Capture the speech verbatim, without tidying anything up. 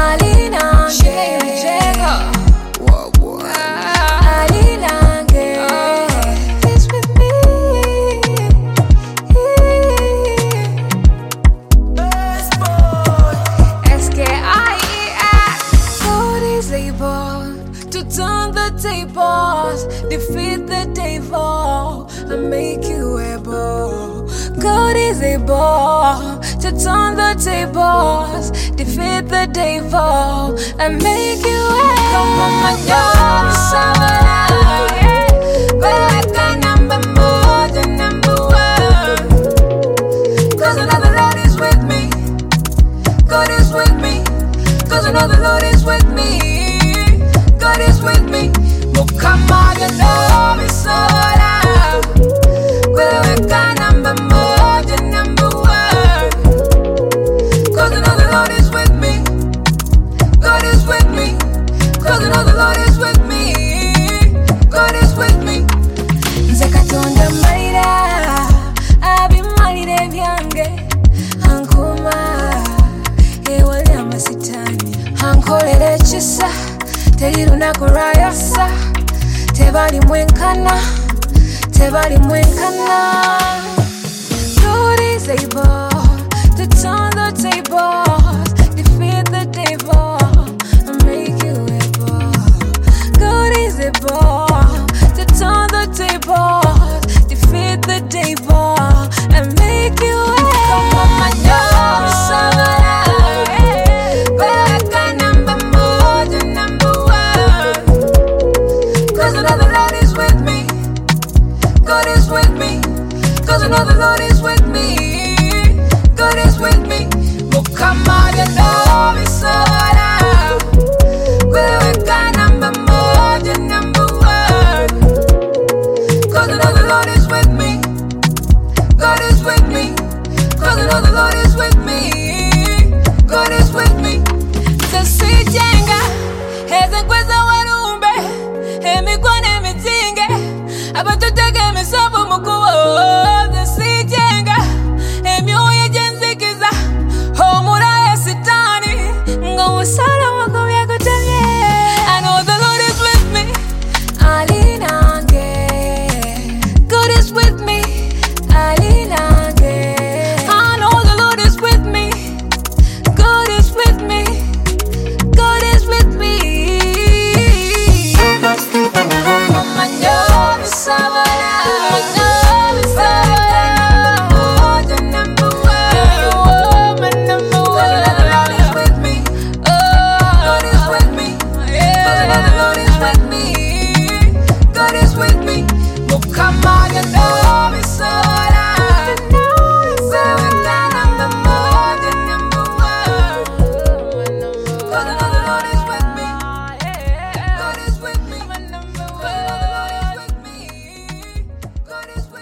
To turn the tables, defeat the devil, and make you able. God is able to turn the tables, defeat the devil, and make you able. Come on, my God, Baka number more than number one. Cause another Lord is with me. God is with me. Cause another Lord is with me. God is with me. Mukama ya know me so loud. Wewe ka number moja, number one. Cause another Lord is with me. God is with me. Cause another Lord is with me. God is with me. Nze katonda maira abi maire byange ankuma ewali amasitani ankolera ekisa teri lunaku lwayasa tebali mwenkana tebali mwenkana. God is able to turn the tables, defeat the devil, and make you able. God is able to turn the tables, defeat the devil, and make you able. Come on, my God, Baka number more than number one. Cause another Lord is with me. God is with me. Cause another Lord is with me. God is with me. Mukama ya know me so loud. Wewe ka number more than number one. Cause another Lord is with me. God is with me. Cause another Lord is with me. God is with me. Sasijenga heze kweza warumbe emikwane mitinge abatutege misobo mukuwo. Sasijenga emyoyo jenzikiza homura sitani ngawusala wako yakutamye. I know the Lord is with me. Alinange. God is with me. Alinange. I know the Lord is with me. God is with me. God is with me. Mama know me so well. Know me so well. More than number one. My number one. Cause another Lord is with me. God is with me. Cause another Lord is with me. God is with me. Mukama ya know.